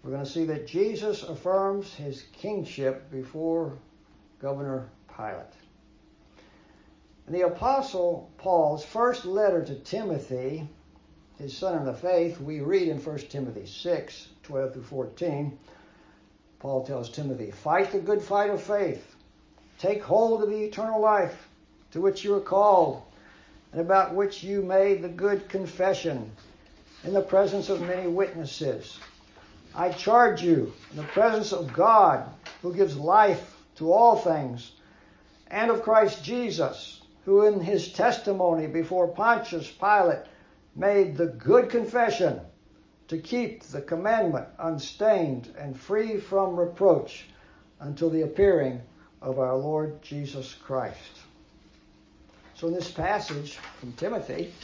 we're going to see that Jesus affirms his kingship before Governor Pilate. In the Apostle Paul's first letter to Timothy, his son in the faith, we read in 1 Timothy 6, 12 through 14, Paul tells Timothy, "Fight the good fight of faith. Take hold of the eternal life to which you are called, and about which you made the good confession in the presence of many witnesses. I charge you in the presence of God, who gives life to all things, and of Christ Jesus, who in his testimony before Pontius Pilate made the good confession to keep the commandment unstained and free from reproach until the appearing of our Lord Jesus Christ." So in this passage from Timothy,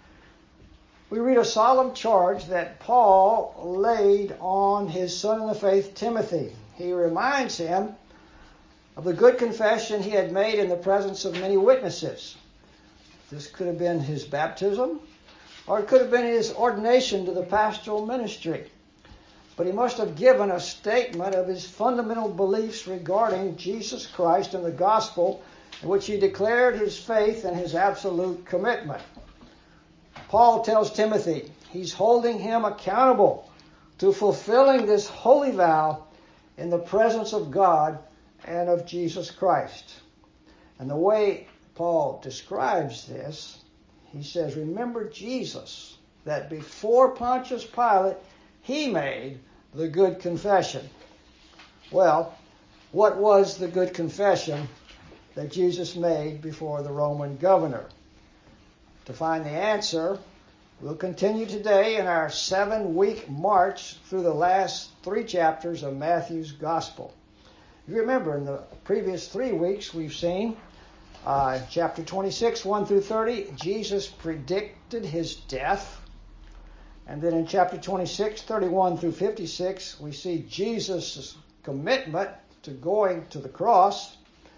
we read a solemn charge that Paul laid on his son in the faith, Timothy. He reminds him of the good confession he had made in the presence of many witnesses. This could have been his baptism, or it could have been his ordination to the pastoral ministry. But he must have given a statement of his fundamental beliefs regarding Jesus Christ and the gospel, in which he declared his faith and his absolute commitment. Paul tells Timothy he's holding him accountable to fulfilling this holy vow in the presence of God and of Jesus Christ. And the way Paul describes this, he says, remember Jesus, that before Pontius Pilate, he made the good confession. Well, what was the good confession that Jesus made before the Roman governor? To find the answer, we'll continue today in our 7-week march through the last 3 chapters of Matthew's Gospel. You remember, in the previous 3 weeks, we've seen chapter 26, 1 through 30, Jesus predicted his death. And then in chapter 26, 31 through 56, we see Jesus' commitment to going to the cross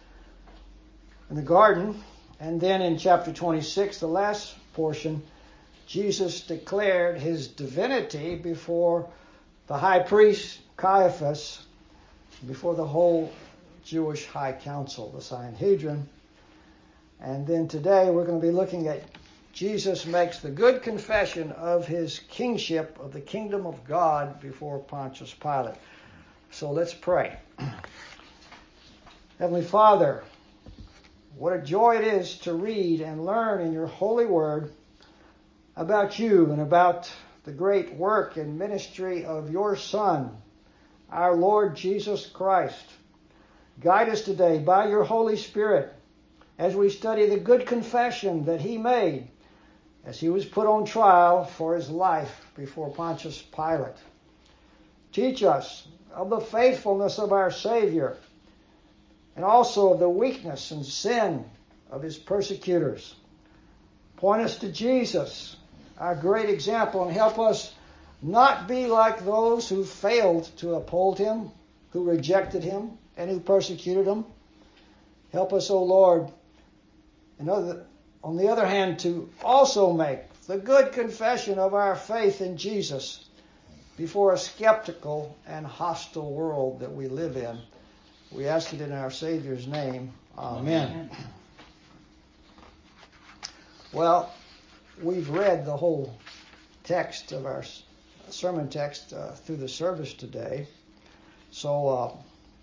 in the garden. And then in chapter 26, the last portion, Jesus declared his divinity before the high priest Caiaphas, before the whole Jewish high council, the Sanhedrin. And then today we're going to be looking at Jesus makes the good confession of his kingship of the kingdom of God before Pontius Pilate. So let's pray. Heavenly Father, what a joy it is to read and learn in your holy word about you and about the great work and ministry of your Son, our Lord Jesus Christ. Guide us today by your Holy Spirit as we study the good confession that he made as he was put on trial for his life before Pontius Pilate. Teach us of the faithfulness of our Savior and also of the weakness and sin of his persecutors. Point us to Jesus, our great example, and help us not be like those who failed to uphold him, who rejected him, and who persecuted him. Help us, O Lord, on the other hand, to also make the good confession of our faith in Jesus before a skeptical and hostile world that we live in. We ask it in our Savior's name. Amen. Well, we've read the whole text of our sermon text through the service today. So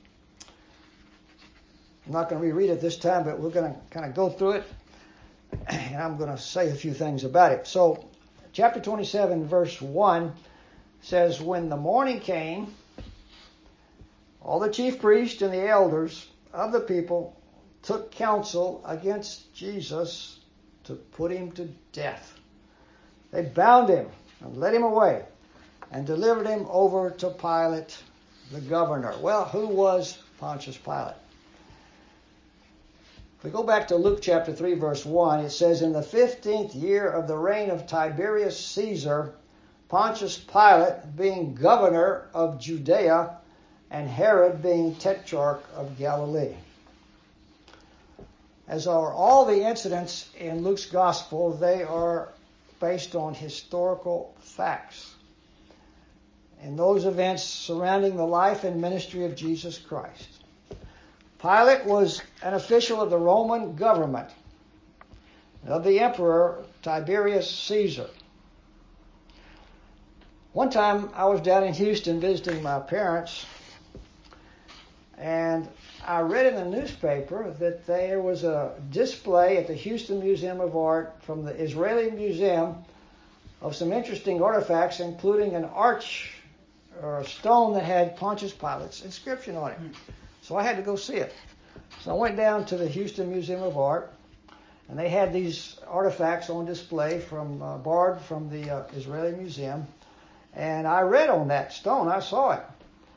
I'm not going to reread it this time, but we're going to kind of go through it, and I'm going to say a few things about it. So chapter 27, verse 1 says, "When the morning came, all the chief priests and the elders of the people took counsel against Jesus to put him to death. They bound him and led him away and delivered him over to Pilate, the governor." Well, who was Pontius Pilate? If we go back to Luke chapter 3, verse 1, it says, "In the 15th year of the reign of Tiberius Caesar, Pontius Pilate being governor of Judea, and Herod being tetrarch of Galilee." As are all the incidents in Luke's gospel, they are based on historical facts. in those events surrounding the life and ministry of Jesus Christ. Pilate was an official of the Roman government, of the Emperor Tiberius Caesar. One time I was down in Houston visiting my parents, and I read in the newspaper that there was a display at the Houston Museum of Art from the Israeli Museum of some interesting artifacts, including an arch or a stone that had Pontius Pilate's inscription on it. So I had to go see it. So I went down to the Houston Museum of Art, and they had these artifacts on display borrowed from the Israeli Museum. And I read on that stone. I saw it.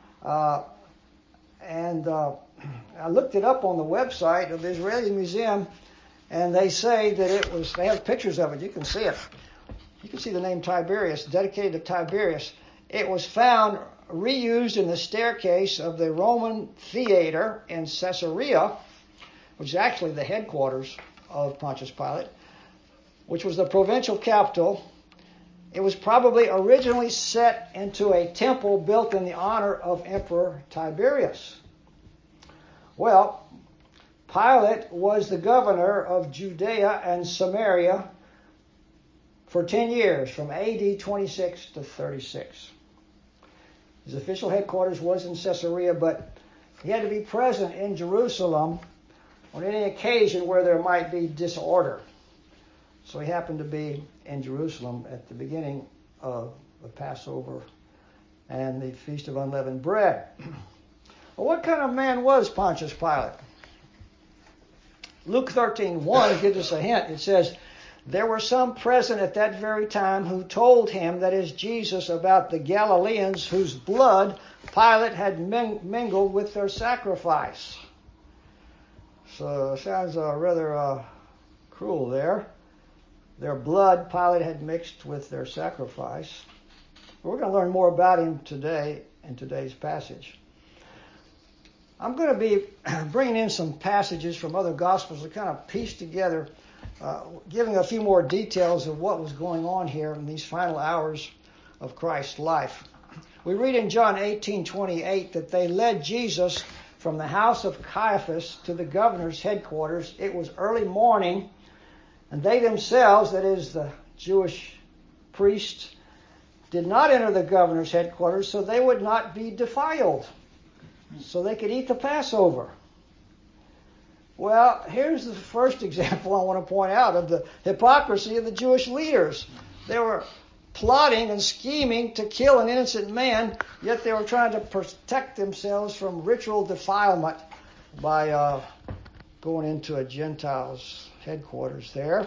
And I looked it up on the website of the Israeli Museum, and they say that they have pictures of it. You can see it. You can see the name Tiberius, dedicated to Tiberius. It was found reused in the staircase of the Roman theater in Caesarea, which is actually the headquarters of Pontius Pilate, which was the provincial capital. It was probably originally set into a temple built in the honor of Emperor Tiberius. Well, Pilate was the governor of Judea and Samaria for 10 years, from AD 26 to 36. His official headquarters was in Caesarea, but he had to be present in Jerusalem on any occasion where there might be disorder. So he happened to be in Jerusalem at the beginning of the Passover and the Feast of Unleavened Bread. Well, what kind of man was Pontius Pilate? Luke 13:1 gives us a hint. It says, "There were some present at that very time who told him," that is Jesus, "about the Galileans whose blood Pilate had mingled with their sacrifice." So it sounds rather cruel there. Their blood Pilate had mixed with their sacrifice. We're going to learn more about him today in today's passage. I'm going to be bringing in some passages from other Gospels to kind of piece together, giving a few more details of what was going on here in these final hours of Christ's life. We read in John 18:28 that they led Jesus from the house of Caiaphas to the governor's headquarters. It was early morning, and they themselves, that is the Jewish priests, did not enter the governor's headquarters so they would not be defiled, so they could eat the Passover. Well, here's the first example I want to point out of the hypocrisy of the Jewish leaders. They were plotting and scheming to kill an innocent man, yet they were trying to protect themselves from ritual defilement by going into a Gentile's headquarters there.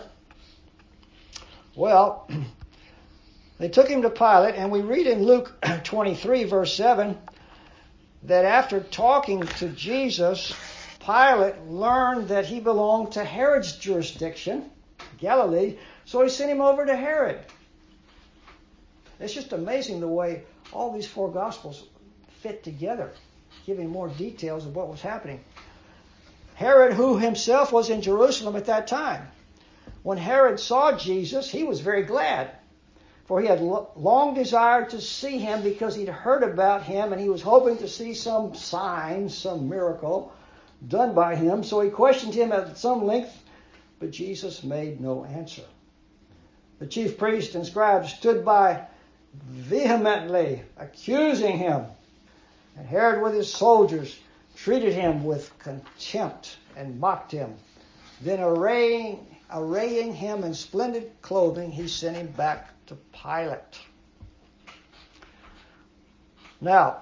Well, they took him to Pilate, and we read in Luke 23, verse 7, that after talking to Jesus, Pilate learned that he belonged to Herod's jurisdiction, Galilee, so he sent him over to Herod. It's just amazing the way all these four Gospels fit together, giving more details of what was happening. Herod, who himself was in Jerusalem at that time. When Herod saw Jesus, he was very glad, for he had long desired to see him because he'd heard about him, and he was hoping to see some sign, some miracle done by him. So he questioned him at some length, but Jesus made no answer. The chief priests and scribes stood by vehemently accusing him, and Herod with his soldiers treated him with contempt and mocked him. Then arraying him in splendid clothing, he sent him back to Pilate. Now,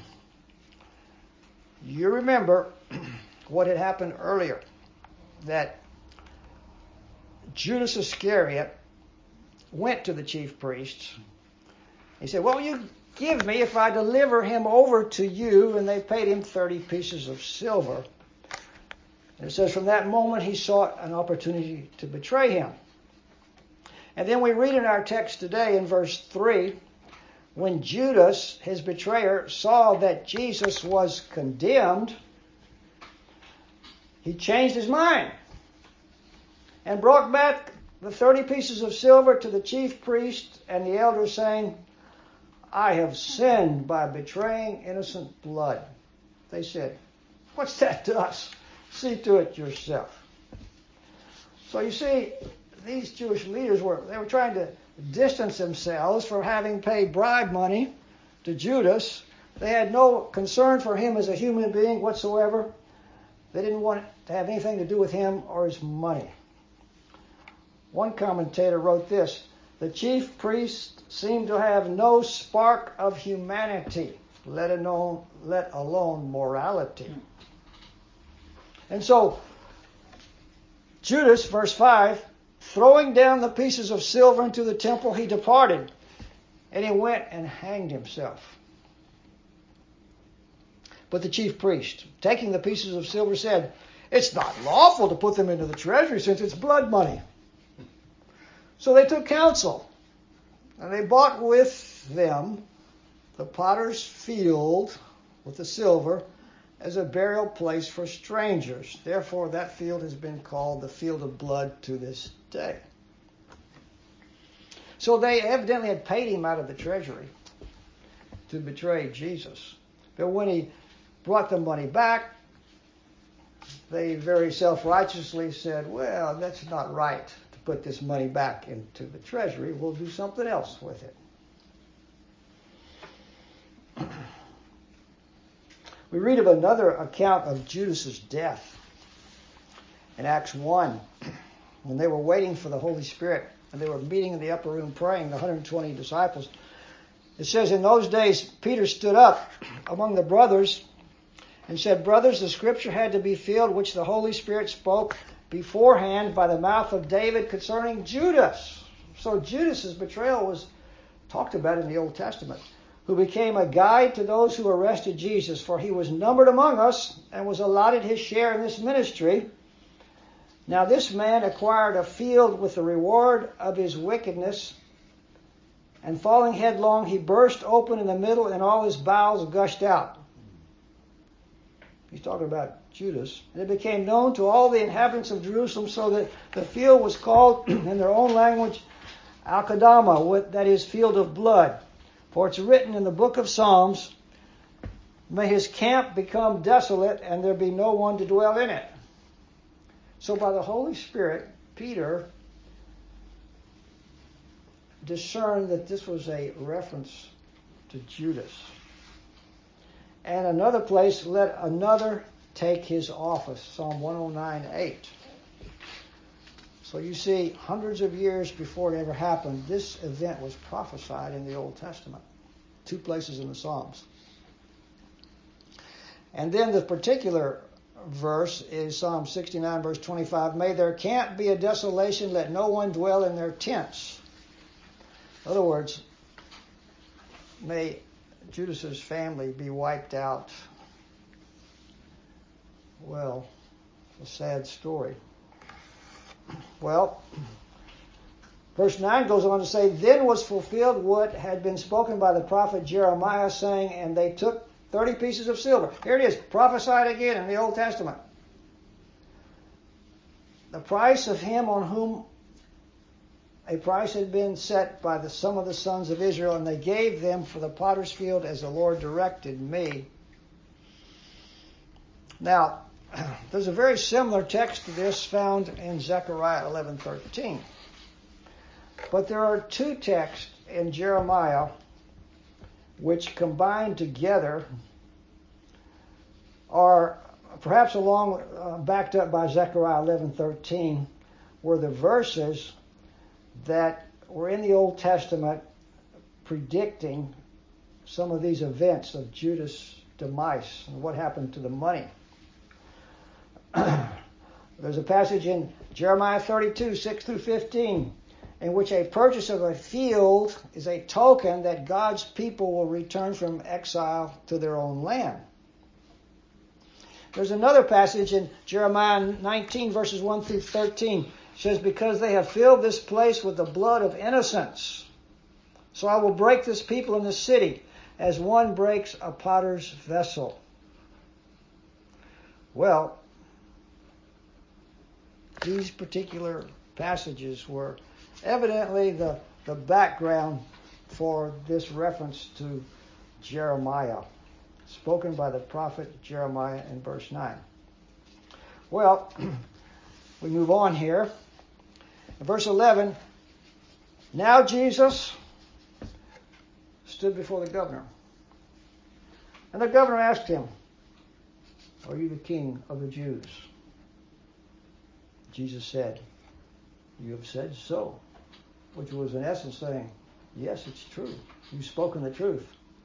you remember what had happened earlier, that Judas Iscariot went to the chief priests. He said, "What will you give me if I deliver him over to you?" And they paid him 30 pieces of silver. And it says from that moment he sought an opportunity to betray him. And then we read in our text today in verse 3, when Judas, his betrayer, saw that Jesus was condemned, he changed his mind and brought back the 30 pieces of silver to the chief priest and the elders, saying, I have sinned by betraying innocent blood. They said, what's that to us? See to it yourself. So you see, these Jewish leaders were trying to distance themselves from having paid bribe money to Judas. They had no concern for him as a human being whatsoever. They didn't want to have anything to do with him or his money. One commentator wrote this: the chief priest seemed to have no spark of humanity, let alone morality. And so, Judas, verse 5, throwing down the pieces of silver into the temple, he departed, and he went and hanged himself. But the chief priest, taking the pieces of silver, said, it's not lawful to put them into the treasury since it's blood money. So they took counsel, and they bought with them the potter's field with the silver as a burial place for strangers. Therefore, that field has been called the field of blood to this day. So they evidently had paid him out of the treasury to betray Jesus. But when he brought the money back, they very self-righteously said, well, that's not right to put this money back into the treasury. We'll do something else with it. We read of another account of Judas's death in Acts 1, when they were waiting for the Holy Spirit and they were meeting in the upper room praying, the 120 disciples. It says, in those days, Peter stood up among the brothers and said, brothers, the scripture had to be filled, which the Holy Spirit spoke beforehand by the mouth of David concerning Judas. So Judas's betrayal was talked about in the Old Testament, who became a guide to those who arrested Jesus, for he was numbered among us and was allotted his share in this ministry. Now this man acquired a field with the reward of his wickedness, and falling headlong, he burst open in the middle, and all his bowels gushed out. He's talking about Judas. And it became known to all the inhabitants of Jerusalem, so that the field was called in their own language Al-Qadama, that is, field of blood. For it's written in the book of Psalms, may his camp become desolate, and there be no one to dwell in it. So by the Holy Spirit, Peter discerned that this was a reference to Judas. And another place, let another take his office, Psalm 109:8. So you see, hundreds of years before it ever happened, this event was prophesied in the Old Testament. 2 places in the Psalms. And then the particular verse is Psalm 69, verse 25. May their camp be a desolation, let no one dwell in their tents. In other words, may Judas's family be wiped out. Well, a sad story. Well, verse 9 goes on to say, then was fulfilled what had been spoken by the prophet Jeremiah, saying, and they took 30 pieces of silver. Here it is, prophesied again in the Old Testament. The price of him on whom a price had been set by some of the sons of Israel, and they gave them for the potter's field as the Lord directed me. Now, there's a very similar text to this found in Zechariah 11:13. But there are 2 texts in Jeremiah which combined together are perhaps backed up by Zechariah 11:13, were the verses that were in the Old Testament predicting some of these events of Judas' demise and what happened to the money. There's a passage in Jeremiah 32, 6 through 15, in which a purchase of a field is a token that God's people will return from exile to their own land. There's another passage in Jeremiah 19, verses 1 through 13. It says, because they have filled this place with the blood of innocents, so I will break this people in the city as one breaks a potter's vessel. Well, these particular passages were evidently the background for this reference to Jeremiah, spoken by the prophet Jeremiah in verse 9. Well, we move on here. In verse 11, now Jesus stood before the governor. And the governor asked him, are you the king of the Jews? Jesus said, you have said so. Which was in essence saying, yes, it's true. You've spoken the truth.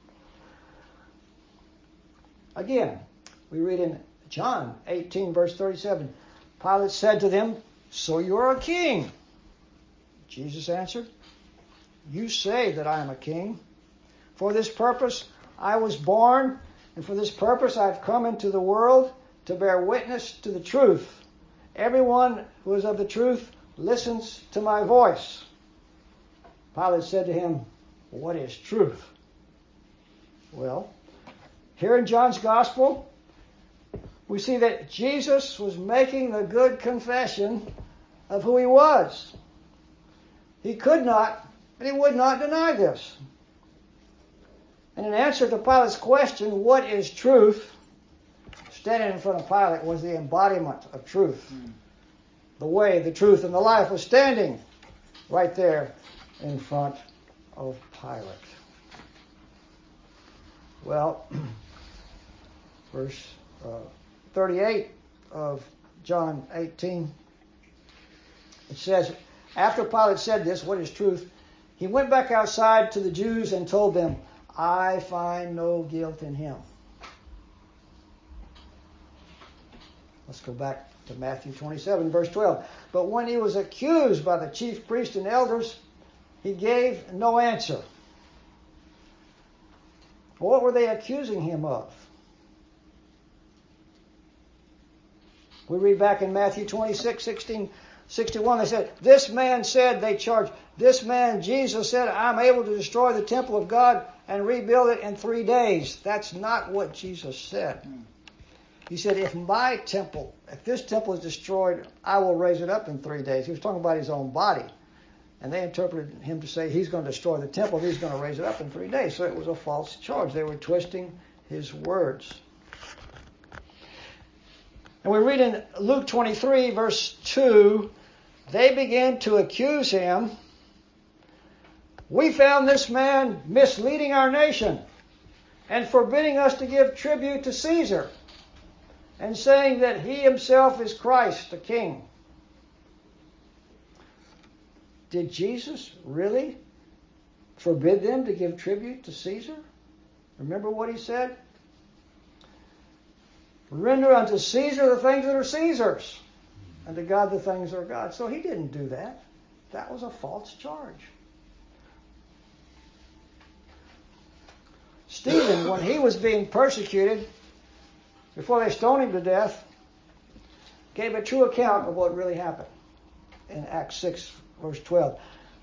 Again, we read in John 18, verse 37, Pilate said to them, so you are a king. Jesus answered, you say that I am a king. For this purpose I was born, and for this purpose I have come into the world to bear witness to the truth. Everyone who is of the truth listens to my voice. Pilate said to him, what is truth? Well, here in John's Gospel, we see that Jesus was making the good confession of who he was. He could not, and he would not deny this. And in answer to Pilate's question, what is truth? Standing in front of Pilate was the embodiment of truth. The way, the truth, and the life was standing right there in front of Pilate. Well, verse 38 of John 18, it says, after Pilate said this, what is truth? He went back outside to the Jews and told them, I find no guilt in him. Let's go back to Matthew 27, verse 12. But when he was accused by the chief priests and elders, he gave no answer. What were they accusing him of? We read back in Matthew 26, 16, 61, they said, this man said, they charged, this man, Jesus, said, I'm able to destroy the temple of God and rebuild it in 3 days. That's not what Jesus said. He said, if this temple is destroyed, I will raise it up in 3 days. He was talking about his own body. And they interpreted him to say he's going to destroy the temple, he's going to raise it up in 3 days. So it was a false charge. They were twisting his words. And we read in Luke 23, verse 2, they began to accuse him. We found this man misleading our nation and forbidding us to give tribute to Caesar and saying that he himself is Christ, the King. Did Jesus really forbid them to give tribute to Caesar? Remember what he said? Render unto Caesar the things that are Caesar's, and to God the things that are God's. So he didn't do that. That was a false charge. Stephen, when he was being persecuted, before they stoned him to death, gave a true account of what really happened in Acts 6, verse 12.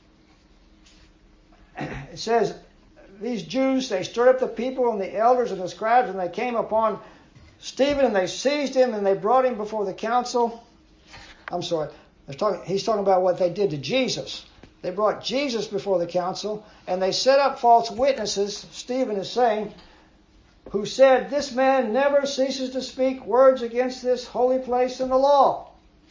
It says, these Jews, they stirred up the people and the elders and the scribes, and they came upon Stephen, and they seized him, and they brought him before the council. I'm sorry, he's talking about what they did to Jesus. They brought Jesus before the council, and they set up false witnesses, Stephen is saying, who said, this man never ceases to speak words against this holy place and the law.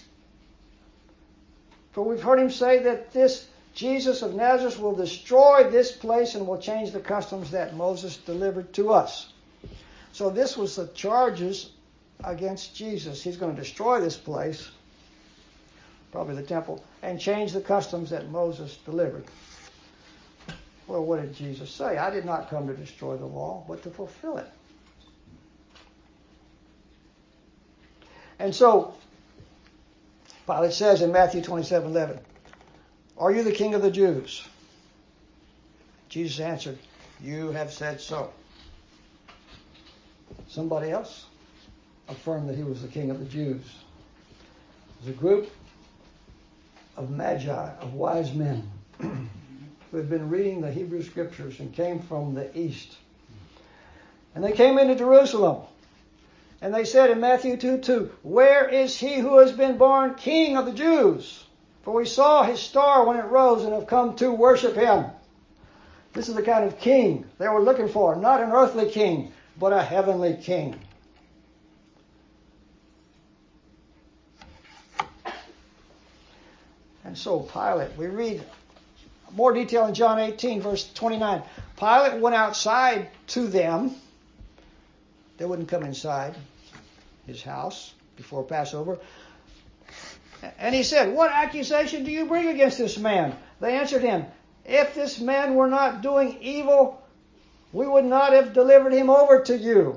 For we've heard him say that this Jesus of Nazareth will destroy this place and will change the customs that Moses delivered to us. So this was the charges against Jesus. He's going to destroy this place, probably the temple, and change the customs that Moses delivered. Well, what did Jesus say? I did not come to destroy the law, but to fulfill it. And so, Pilate says in Matthew 27:11, are you the king of the Jews? Jesus answered, you have said so. Somebody else affirmed that he was the king of the Jews. There's a group of magi, of wise men, who had been reading the Hebrew Scriptures and came from the east. And they came into Jerusalem. And they said in Matthew 2:2, where is he who has been born King of the Jews? For we saw his star when it rose and have come to worship him. This is the kind of king they were looking for. Not an earthly king, but a heavenly king. And so Pilate, we read more detail in John 18, verse 29. Pilate went outside to them. They wouldn't come inside his house before Passover. And he said, "What accusation do you bring against this man?" They answered him, "If this man were not doing evil, we would not have delivered him over to you."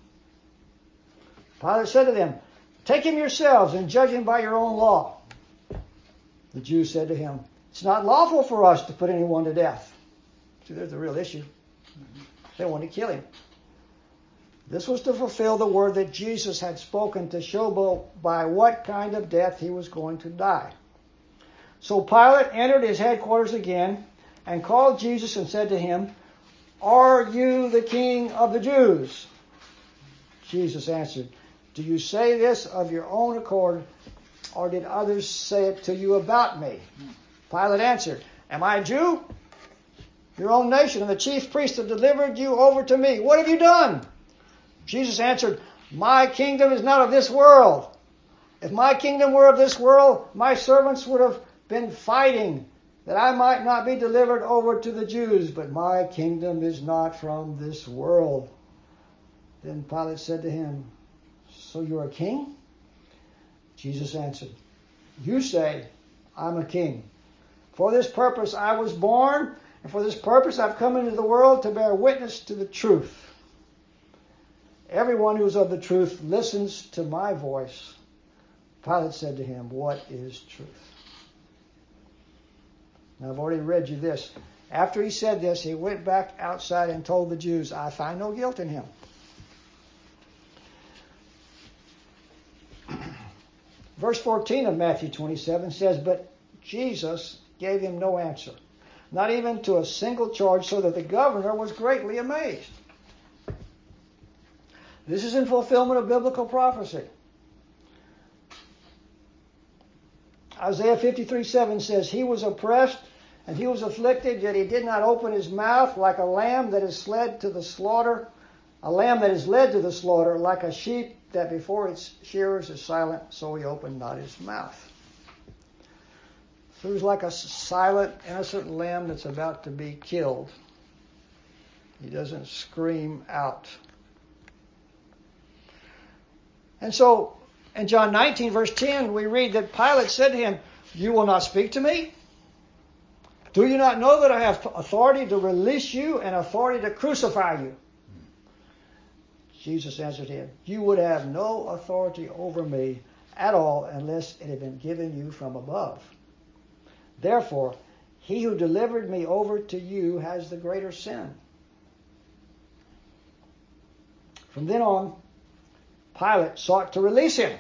Pilate said to them, "Take him yourselves and judge him by your own law." The Jews said to him, "It's not lawful for us to put anyone to death." See, there's the real issue. They wanted to kill him. This was to fulfill the word that Jesus had spoken to show by what kind of death he was going to die. So Pilate entered his headquarters again and called Jesus and said to him, "Are you the king of the Jews?" Jesus answered, "Do you say this of your own accord, or did others say it to you about me?" Pilate answered, "Am I a Jew? Your own nation and the chief priests have delivered you over to me. What have you done?" Jesus answered, "My kingdom is not of this world. If my kingdom were of this world, my servants would have been fighting that I might not be delivered over to the Jews, but my kingdom is not from this world." Then Pilate said to him, "So you're a king?" Jesus answered, "You say I'm a king. For this purpose I was born, and for this purpose I've come into the world to bear witness to the truth. Everyone who is of the truth listens to my voice." Pilate said to him, "What is truth?" Now I've already read you this. After he said this, he went back outside and told the Jews, "I find no guilt in him." Verse 14 of Matthew 27 says, "But Jesus gave him no answer, not even to a single charge, so that the governor was greatly amazed." This is in fulfillment of biblical prophecy. Isaiah 53:7 says, "He was oppressed and he was afflicted, yet he did not open his mouth, like a lamb that is led to the slaughter, like a sheep that before its shearers is silent, so he opened not his mouth." So he's like a silent, innocent lamb that's about to be killed. He doesn't scream out. And so in John 19, verse 10, we read that Pilate said to him, "You will not speak to me? Do you not know that I have authority to release you and authority to crucify you?" Jesus answered him, "You would have no authority over me at all unless it had been given you from above. Therefore, he who delivered me over to you has the greater sin." From then on, Pilate sought to release him.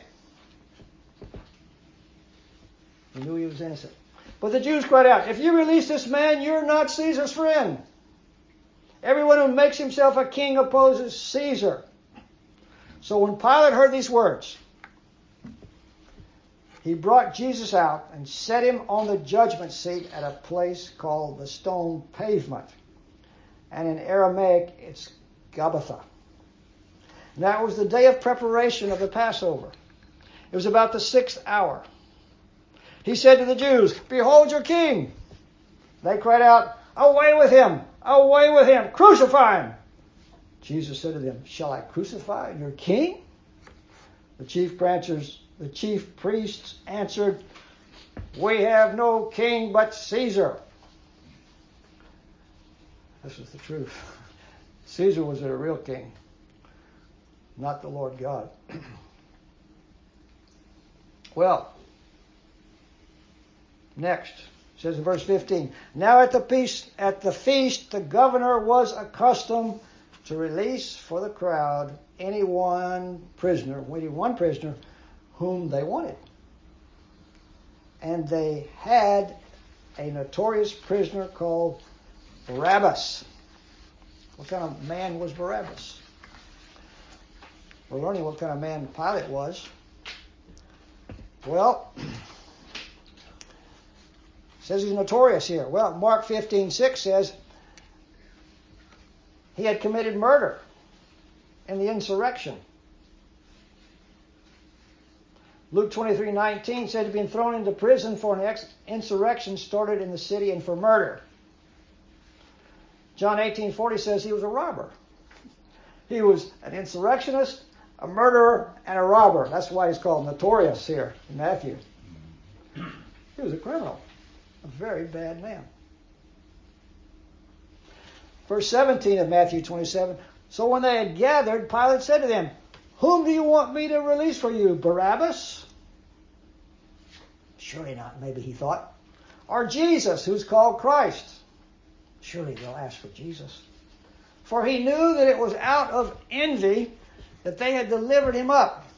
He knew he was innocent. But the Jews cried out, "If you release this man, you're not Caesar's friend. Everyone who makes himself a king opposes Caesar." So when Pilate heard these words, he brought Jesus out and set him on the judgment seat at a place called the Stone Pavement. And in Aramaic, it's Gabbatha. Now it was the day of preparation of the Passover. It was about the 6th hour. He said to the Jews, "Behold your king." They cried out, "Away with him! Away with him! Crucify him!" Jesus said to them, "Shall I crucify your king?" The chief priests answered, "We have no king but Caesar." This was the truth. Caesar was their real king, not the Lord God. Well, next, it says in verse 15, "Now at the feast, the governor was accustomed to release for the crowd any one prisoner whom they wanted. And they had a notorious prisoner called Barabbas." What kind of man was Barabbas? We're learning what kind of man Pilate was. Well, it says he's notorious here. Well, Mark 15:6 says, He had committed murder in the insurrection. Luke 23:19 said he'd been thrown into prison for an insurrection started in the city and for murder. John 18:40 says he was a robber. He was an insurrectionist, a murderer, and a robber. That's why he's called notorious here in Matthew. He was a criminal, a very bad man. Verse 17 of Matthew 27, so when they had gathered, Pilate said to them, whom do you want me to release for you, Barabbas? Surely not, maybe he thought. Or Jesus, who's called Christ? Surely they'll ask for Jesus. For he knew that it was out of envy that they had delivered him up.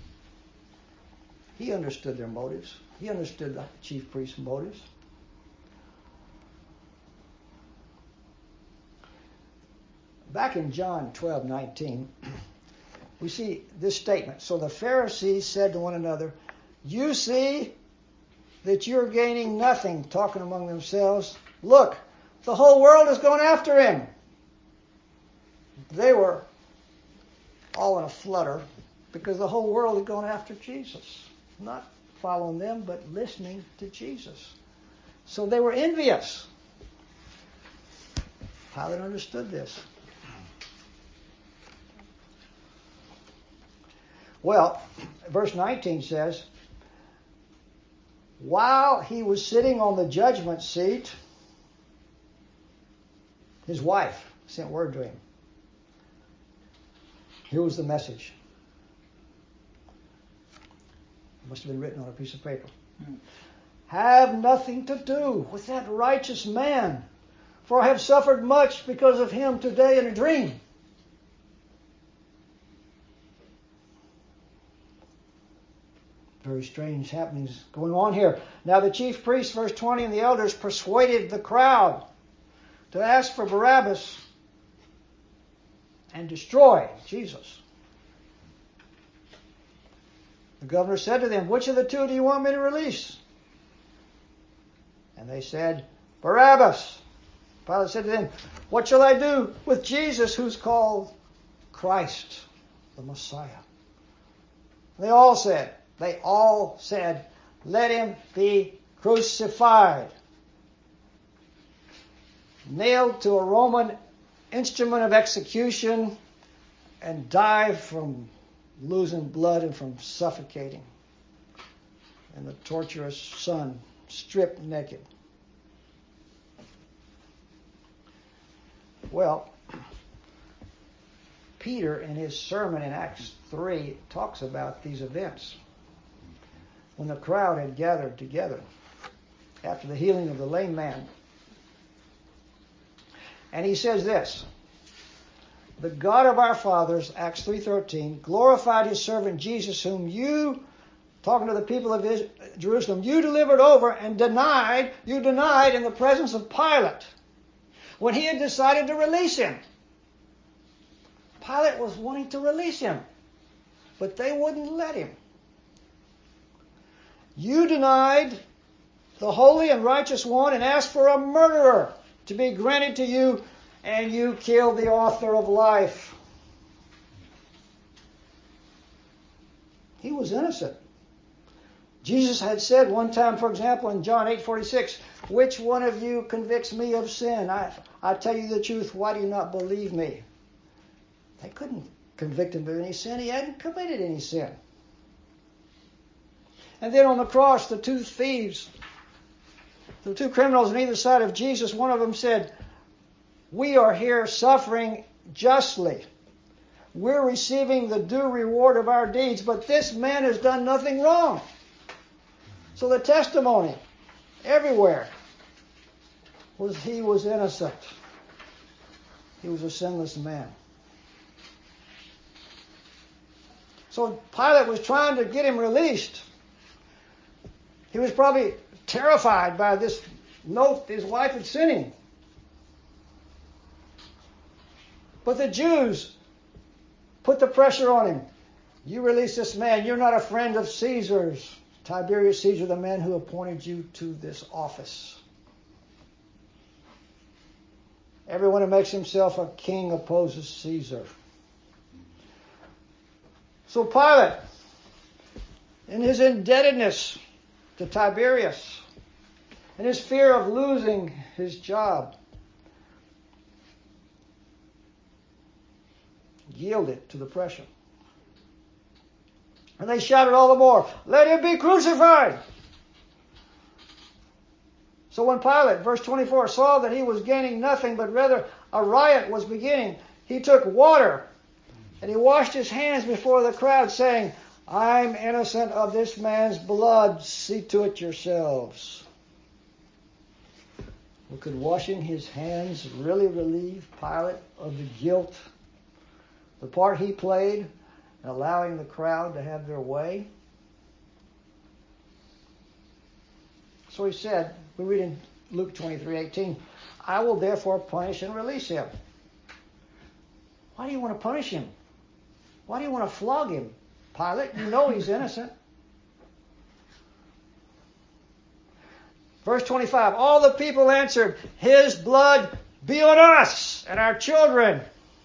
He understood their motives. He understood the chief priest's motives. Back in John 12:19, we see this statement. So the Pharisees said to one another, you see that you're gaining nothing, talking among themselves. Look, the whole world is going after him. They were all in a flutter because the whole world is going after Jesus. Not following them, but listening to Jesus. So they were envious. Pilate understood this. Well, verse 19 says, while he was sitting on the judgment seat, his wife sent word to him. Here was the message. It must have been written on a piece of paper. Have nothing to do with that righteous man, for I have suffered much because of him today in a dream. Very strange happenings going on here. Now the chief priests, verse 20, and the elders persuaded the crowd to ask for Barabbas and destroy Jesus. The governor said to them, which of the two do you want me to release? And they said, Barabbas. Pilate said to them, what shall I do with Jesus who's called Christ, the Messiah? And they all said, let him be crucified. Nailed to a Roman instrument of execution and die from losing blood and from suffocating. And the torturous sun stripped naked. Well, Peter in his sermon in Acts 3 talks about these events. When the crowd had gathered together after the healing of the lame man. And he says this, the God of our fathers, Acts 3:13, glorified his servant Jesus, whom you, talking to the people of Jerusalem, you delivered over and denied in the presence of Pilate when he had decided to release him. Pilate was wanting to release him, but they wouldn't let him. You denied the holy and righteous one and asked for a murderer to be granted to you, and you killed the author of life. He was innocent. Jesus had said one time, for example, in John 8:46, which one of you convicts me of sin? I tell you the truth, why do you not believe me? They couldn't convict him of any sin. He hadn't committed any sin. And then on the cross, the two thieves, the two criminals on either side of Jesus, one of them said, we are here suffering justly. We're receiving the due reward of our deeds, but this man has done nothing wrong. So the testimony everywhere was he was innocent. He was a sinless man. So Pilate was trying to get him released. He was probably terrified by this note his wife had sent him. But the Jews put the pressure on him. You release this man. You're not a friend of Caesar's. Tiberius Caesar, the man who appointed you to this office. Everyone who makes himself a king opposes Caesar. So Pilate, in his indebtedness to Tiberius, and his fear of losing his job, yielded to the pressure. And they shouted all the more, "Let him be crucified!" So when Pilate, verse 24, saw that he was gaining nothing, but rather a riot was beginning, he took water and he washed his hands before the crowd, saying, "I'm innocent of this man's blood. See to it yourselves." Well, could washing his hands really relieve Pilate of the guilt, the part he played in allowing the crowd to have their way? So he said, we read in Luke 23:18, "I will therefore punish and release him." Why do you want to punish him? Why do you want to flog him, Pilate? You know he's innocent. Verse 25, all the people answered, "His blood be on us and our children."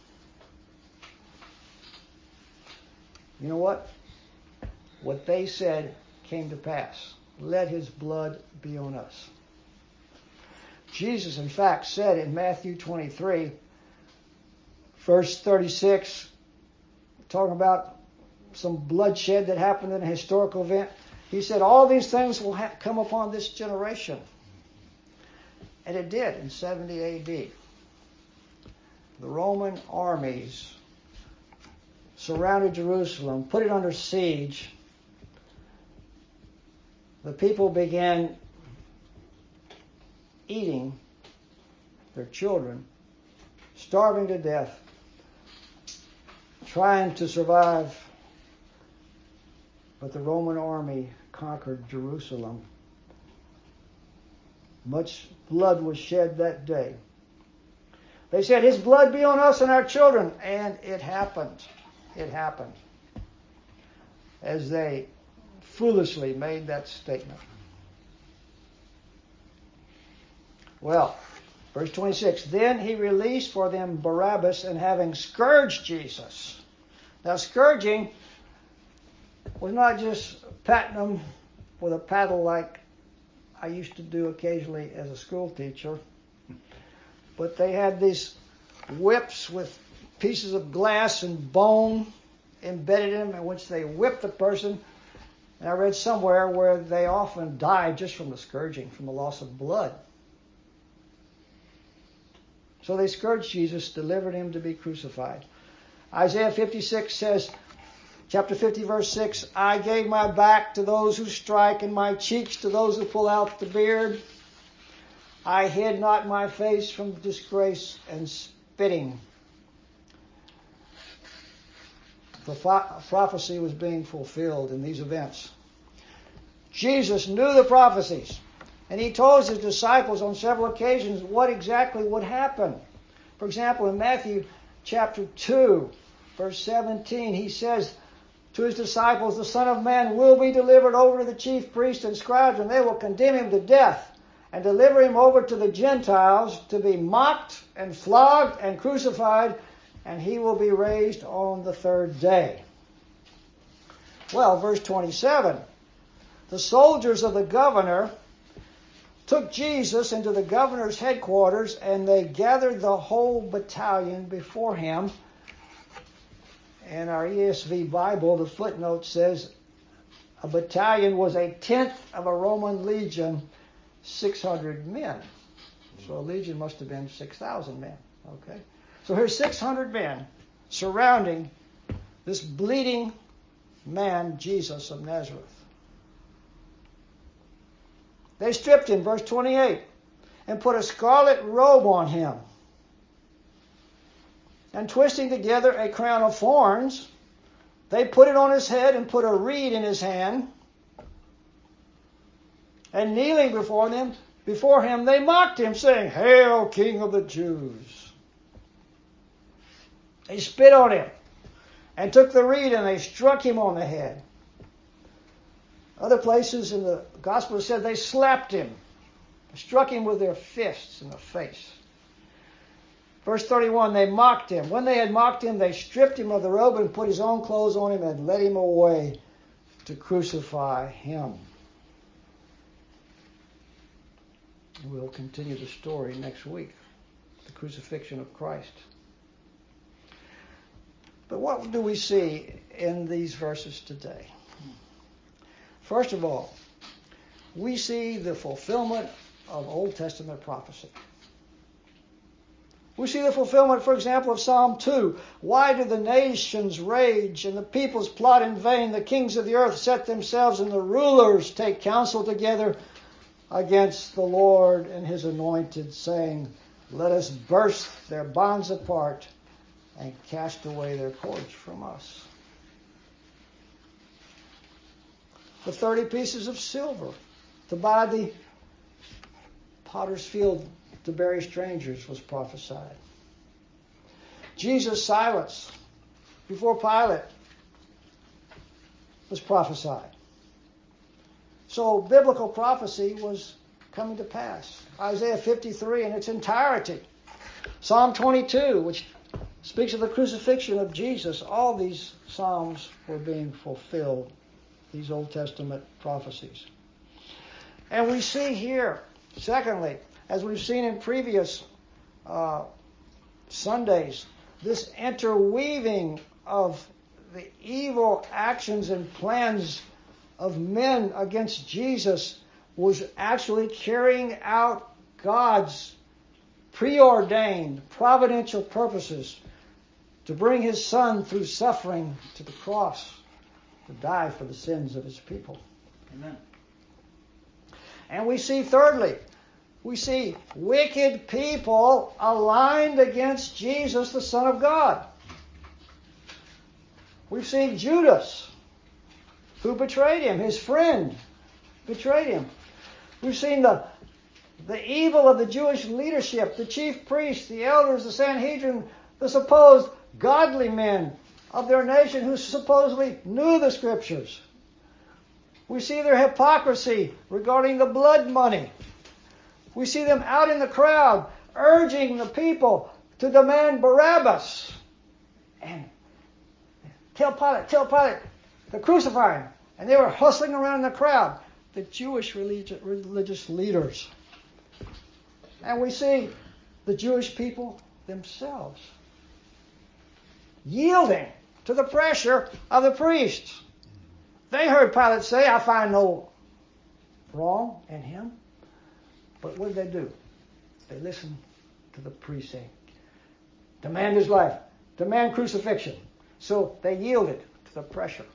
You know what? What they said came to pass. Let his blood be on us. Jesus, in fact, said in Matthew 23, verse 36, talking about some bloodshed that happened in a historical event, he said, all these things will come upon this generation. And it did in 70 A.D. The Roman armies surrounded Jerusalem, put it under siege. The people began eating their children, starving to death, trying to survive. But the Roman army conquered Jerusalem. Much blood was shed that day. They said, "His blood be on us and our children." And it happened. It happened. As they foolishly made that statement. Well, verse 26, then he released for them Barabbas, and having scourged Jesus. Now, scourging was not just patting them with a paddle like I used to do occasionally as a school teacher, but they had these whips with pieces of glass and bone embedded in them, in which they whipped the person. And I read somewhere where they often died just from the scourging, from the loss of blood. So they scourged Jesus, delivered him to be crucified. Isaiah 56 says, chapter 50, verse 6, "I gave my back to those who strike, and my cheeks to those who pull out the beard. I hid not my face from disgrace and spitting." The prophecy was being fulfilled in these events. Jesus knew the prophecies, and he told his disciples on several occasions what exactly would happen. For example, in Matthew chapter 2, verse 17, he says to his disciples, "The Son of Man will be delivered over to the chief priests and scribes, and they will condemn him to death and deliver him over to the Gentiles to be mocked and flogged and crucified, and he will be raised on the third day." Well, verse 27, the soldiers of the governor took Jesus into the governor's headquarters, and they gathered the whole battalion before him. In our ESV Bible, the footnote says a battalion was a tenth of a Roman legion, 600 men. So a legion must have been 6,000 men. Okay, so here's 600 men surrounding this bleeding man, Jesus of Nazareth. They stripped him, verse 28, and put a scarlet robe on him. And twisting together a crown of thorns, they put it on his head and put a reed in his hand. And kneeling before him, they mocked him, saying, "Hail, King of the Jews." They spit on him and took the reed and they struck him on the head. Other places in the Gospel said they slapped him, struck him with their fists in the face. Verse 31, they mocked him. When they had mocked him, they stripped him of the robe and put his own clothes on him and led him away to crucify him. We'll continue the story next week, the crucifixion of Christ. But what do we see in these verses today? First of all, we see the fulfillment of Old Testament prophecy. We see the fulfillment, for example, of Psalm 2. Why do the nations rage and the peoples plot in vain? The kings of the earth set themselves and the rulers take counsel together against the Lord and his anointed, saying, let us burst their bonds apart and cast away their cords from us. The 30 pieces of silver to buy the potter's field to bury strangers was prophesied. Jesus' silence before Pilate was prophesied. So biblical prophecy was coming to pass. Isaiah 53 in its entirety. Psalm 22, which speaks of the crucifixion of Jesus. All these psalms were being fulfilled, these Old Testament prophecies. And we see here, secondly, as we've seen in previous Sundays, this interweaving of the evil actions and plans of men against Jesus was actually carrying out God's preordained, providential purposes to bring his Son through suffering to the cross to die for the sins of his people. Amen. And we see, thirdly, we see wicked people aligned against Jesus, the Son of God. We've seen Judas, who betrayed him. His friend betrayed him. We've seen the evil of the Jewish leadership, the chief priests, the elders, the Sanhedrin, the supposed godly men of their nation who supposedly knew the Scriptures. We see their hypocrisy regarding the blood money. We see them out in the crowd urging the people to demand Barabbas. And tell Pilate to crucify him. And they were hustling around in the crowd, the Jewish religious leaders. And we see the Jewish people themselves yielding to the pressure of the priests. They heard Pilate say, I find no wrong in him. But what did they do? They listened to the priest saying, demand his life, demand crucifixion. So they yielded to the pressure.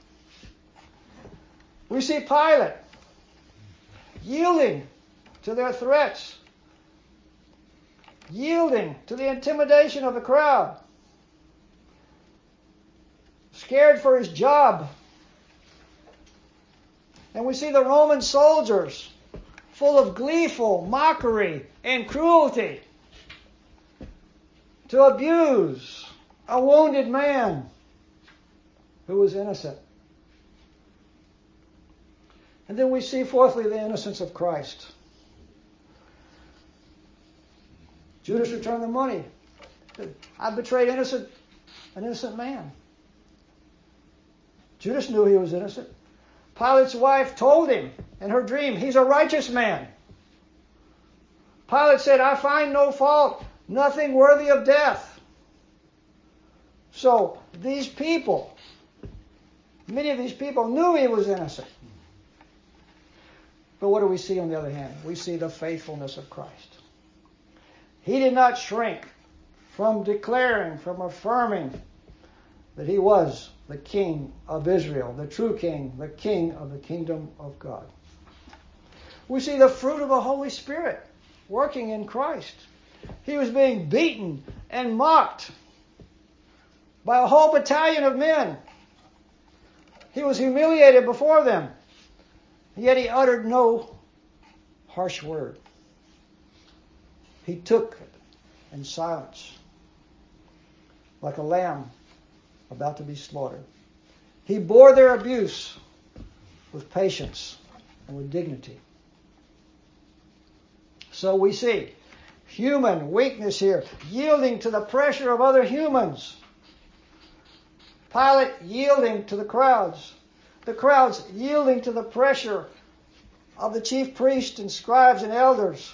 We see Pilate yielding to their threats, yielding to the intimidation of the crowd, scared for his job. And we see the Roman soldiers full of gleeful mockery and cruelty to abuse a wounded man who was innocent. And then we see, fourthly, the innocence of Christ. Judas returned the money. I betrayed an innocent man. Judas knew he was innocent. Pilate's wife told him in her dream, he's a righteous man. Pilate said, I find no fault, nothing worthy of death. So these people, many of these people knew he was innocent. But what do we see on the other hand? We see the faithfulness of Christ. He did not shrink from declaring, from affirming that he was the King of Israel, the true King, the King of the kingdom of God. We see the fruit of the Holy Spirit working in Christ. He was being beaten and mocked by a whole battalion of men. He was humiliated before them, yet he uttered no harsh word. He took it in silence, like a lamb about to be slaughtered. He bore their abuse with patience and with dignity. So we see human weakness here, yielding to the pressure of other humans. Pilate yielding to the crowds yielding to the pressure of the chief priests and scribes and elders.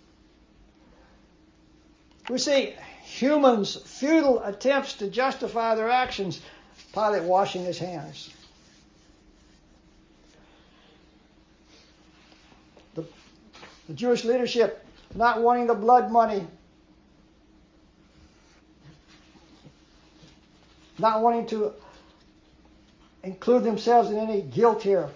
We see humans' futile attempts to justify their actions, Pilate washing his hands. The Jewish leadership not wanting the blood money, not wanting to include themselves in any guilt here.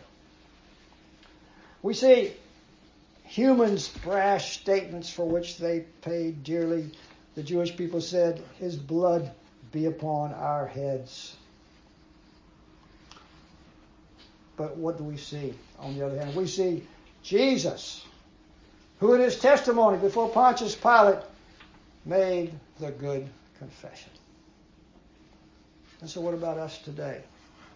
We see humans' brash statements for which they paid dearly. The Jewish people said, "His blood be upon our heads." But what do we see? On the other hand, we see Jesus, who in his testimony before Pontius Pilate made the good confession. And so what about us today?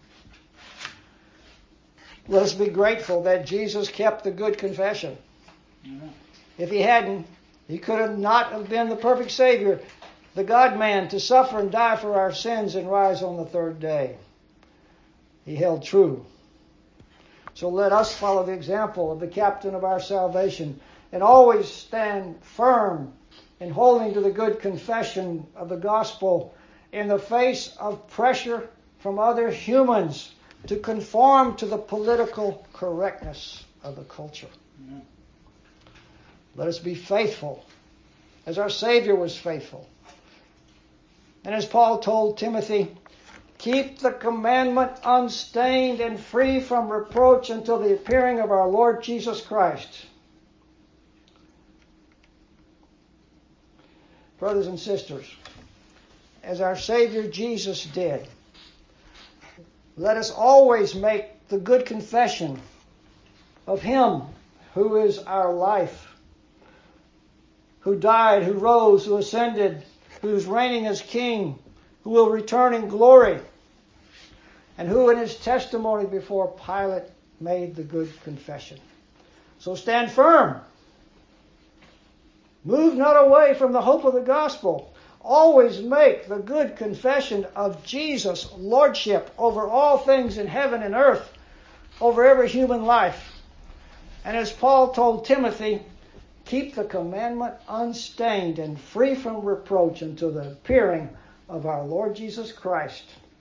Let us be grateful that Jesus kept the good confession. Amen. If he hadn't, he could not have been the perfect Savior, the God-man, to suffer and die for our sins and rise on the third day. He held true. So let us follow the example of the captain of our salvation and always stand firm in holding to the good confession of the gospel in the face of pressure from other humans to conform to the political correctness of the culture. Amen. Let us be faithful as our Savior was faithful. And as Paul told Timothy, keep the commandment unstained and free from reproach until the appearing of our Lord Jesus Christ. Brothers and sisters, as our Savior Jesus did, let us always make the good confession of Him who is our life, who died, who rose, who ascended, who is reigning as King, who will return in glory, and who in his testimony before Pilate made the good confession. So stand firm. Move not away from the hope of the gospel. Always make the good confession of Jesus' lordship over all things in heaven and earth, over every human life. And as Paul told Timothy, keep the commandment unstained and free from reproach until the appearing of our Lord Jesus Christ.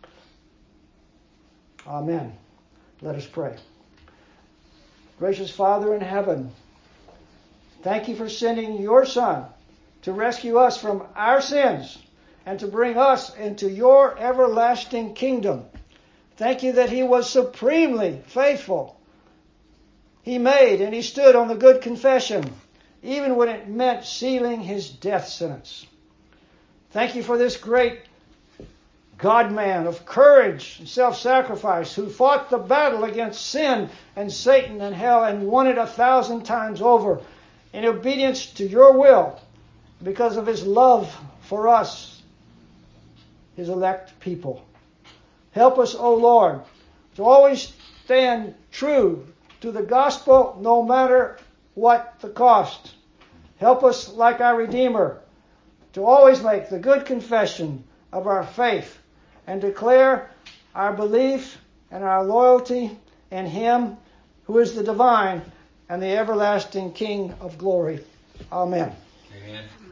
Amen. Let us pray. Gracious Father in heaven, thank you for sending your Son to rescue us from our sins and to bring us into your everlasting kingdom. Thank you that he was supremely faithful. He made and he stood on the good confession, even when it meant sealing his death sentence. Thank you for this great God-man of courage and self-sacrifice who fought the battle against sin and Satan and hell and won it 1,000 times over in obedience to your will because of his love for us, his elect people. Help us, O Lord, to always stand true to the gospel no matter what the cost. Help us, like our Redeemer, to always make the good confession of our faith and declare our belief and our loyalty in Him who is the divine and the everlasting King of glory. Amen. Amen.